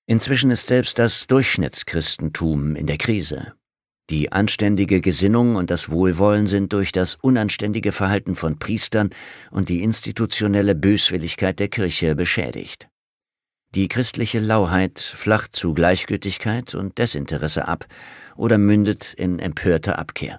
Inzwischen ist selbst das Durchschnittschristentum in der Krise. Die anständige Gesinnung und das Wohlwollen sind durch das unanständige Verhalten von Priestern und die institutionelle Böswilligkeit der Kirche beschädigt. Die christliche Lauheit flacht zu Gleichgültigkeit und Desinteresse ab oder mündet in empörter Abkehr.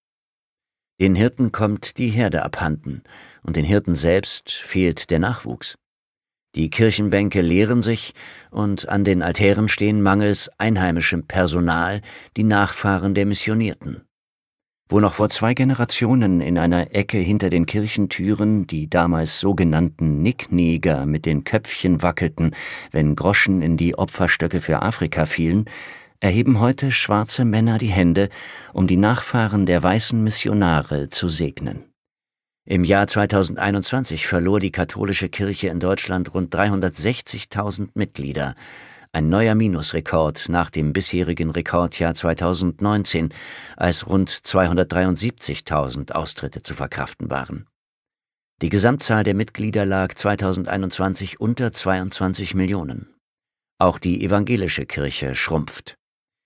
Den Hirten kommt die Herde abhanden, und den Hirten selbst fehlt der Nachwuchs. Die Kirchenbänke leeren sich, und an den Altären stehen mangels einheimischem Personal die Nachfahren der Missionierten. Wo noch vor 2 Generationen in einer Ecke hinter den Kirchentüren die damals sogenannten Nickneger mit den Köpfchen wackelten, wenn Groschen in die Opferstöcke für Afrika fielen, erheben heute schwarze Männer die Hände, um die Nachfahren der weißen Missionare zu segnen. Im Jahr 2021 verlor die katholische Kirche in Deutschland rund 360.000 Mitglieder, ein neuer Minusrekord nach dem bisherigen Rekordjahr 2019, als rund 273.000 Austritte zu verkraften waren. Die Gesamtzahl der Mitglieder lag 2021 unter 22 Millionen. Auch die evangelische Kirche schrumpft.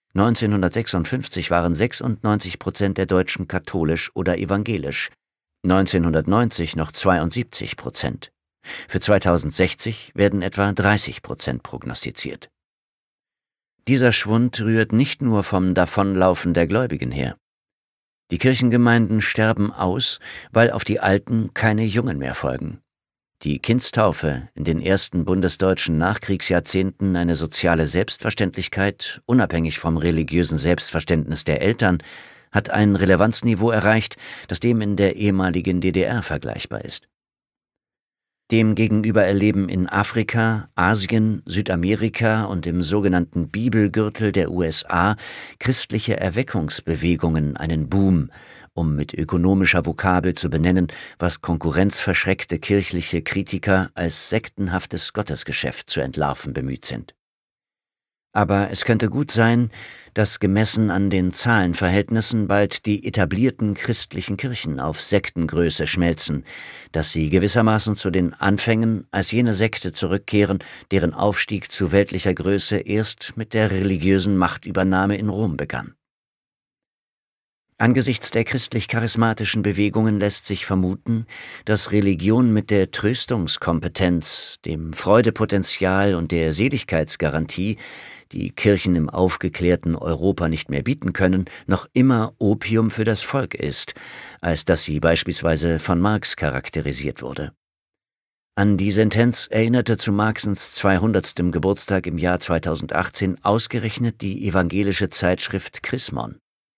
1956 waren 96% der Deutschen katholisch oder evangelisch, 1990 noch 72%. Für 2060 werden etwa 30% prognostiziert. Dieser Schwund rührt nicht nur vom Davonlaufen der Gläubigen her. Die Kirchengemeinden sterben aus, weil auf die Alten keine Jungen mehr folgen. Die Kindstaufe, in den ersten bundesdeutschen Nachkriegsjahrzehnten eine soziale Selbstverständlichkeit, unabhängig vom religiösen Selbstverständnis der Eltern, hat ein Relevanzniveau erreicht, das dem in der ehemaligen DDR vergleichbar ist. Demgegenüber erleben in Afrika, Asien, Südamerika und im sogenannten Bibelgürtel der USA christliche Erweckungsbewegungen einen Boom, um mit ökonomischer Vokabel zu benennen, was konkurrenzverschreckte kirchliche Kritiker als sektenhaftes Gottesgeschäft zu entlarven bemüht sind. Aber es könnte gut sein, dass gemessen an den Zahlenverhältnissen bald die etablierten christlichen Kirchen auf Sektengröße schmelzen, dass sie gewissermaßen zu den Anfängen als jene Sekte zurückkehren, deren Aufstieg zu weltlicher Größe erst mit der religiösen Machtübernahme in Rom begann. Angesichts der christlich-charismatischen Bewegungen lässt sich vermuten, dass Religion mit der Tröstungskompetenz, dem Freudepotenzial und der Seligkeitsgarantie, die Kirchen im aufgeklärten Europa nicht mehr bieten können, noch immer Opium für das Volk ist, als dass sie beispielsweise von Marx charakterisiert wurde. An die Sentenz erinnerte zu Marxens 200. Geburtstag im Jahr 2018 ausgerechnet die evangelische Zeitschrift Chrismon.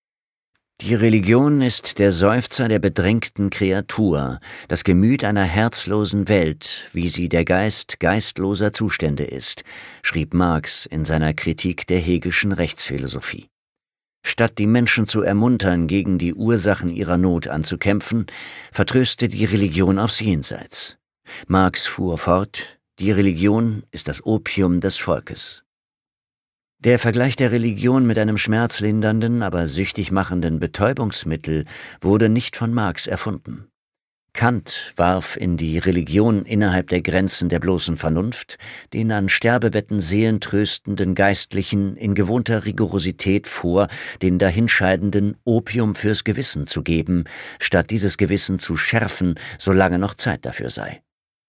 Die Religion ist der Seufzer der bedrängten Kreatur, das Gemüt einer herzlosen Welt, wie sie der Geist geistloser Zustände ist, schrieb Marx in seiner Kritik der hegelischen Rechtsphilosophie. Statt die Menschen zu ermuntern, gegen die Ursachen ihrer Not anzukämpfen, vertröste die Religion aufs Jenseits. Marx fuhr fort: Die Religion ist das Opium des Volkes. Der Vergleich der Religion mit einem schmerzlindernden, aber süchtig machenden Betäubungsmittel wurde nicht von Marx erfunden. Kant warf in die Religion innerhalb der Grenzen der bloßen Vernunft den an Sterbebetten seelentröstenden Geistlichen in gewohnter Rigorosität vor, den Dahinscheidenden Opium fürs Gewissen zu geben, statt dieses Gewissen zu schärfen, solange noch Zeit dafür sei.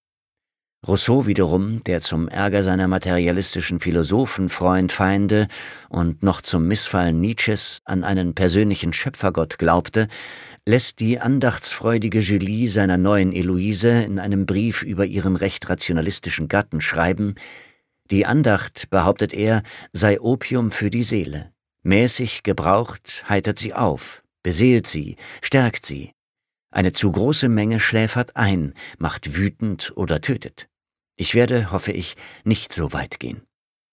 Rousseau wiederum, der zum Ärger seiner materialistischen Philosophen, Feinde und noch zum Missfallen Nietzsches an einen persönlichen Schöpfergott glaubte, lässt die andachtsfreudige Julie seiner neuen Eloise in einem Brief über ihren recht rationalistischen Gatten schreiben: Die Andacht, behauptet er, sei Opium für die Seele. Mäßig gebraucht heitert sie auf, beseelt sie, stärkt sie. Eine zu große Menge schläfert ein, macht wütend oder tötet. Ich werde, hoffe ich, nicht so weit gehen.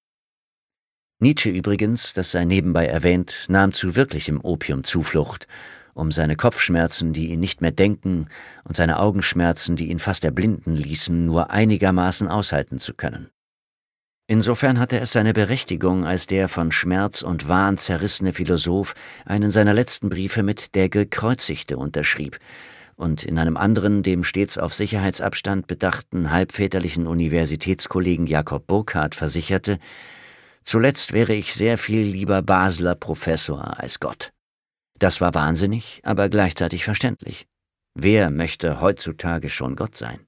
Nietzsche übrigens, das sei nebenbei erwähnt, nahm zu wirklichem Opium Zuflucht, um seine Kopfschmerzen, die ihn nicht mehr denken, und seine Augenschmerzen, die ihn fast erblinden ließen, nur einigermaßen aushalten zu können. Insofern hatte es seine Berechtigung, als der von Schmerz und Wahn zerrissene Philosoph einen seiner letzten Briefe mit der Gekreuzigte unterschrieb und in einem anderen, dem stets auf Sicherheitsabstand bedachten halbväterlichen Universitätskollegen Jakob Burckhardt versicherte: Zuletzt wäre ich sehr viel lieber Basler Professor als Gott. Das war wahnsinnig, aber gleichzeitig verständlich. Wer möchte heutzutage schon Gott sein?